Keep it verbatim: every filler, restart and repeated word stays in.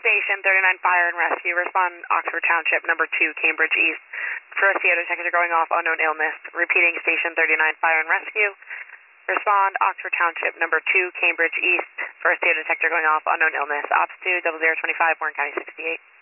Station thirty-nine Fire and Rescue. Respond Oxford Township, number two, Cambridge East. First aid detector going off, unknown illness. Repeating, Station thirty-nine Fire and Rescue. Respond Oxford Township, number two, Cambridge East. First aid detector going off, unknown illness. Ops two, double zero twenty-five, Warren County sixty-eight.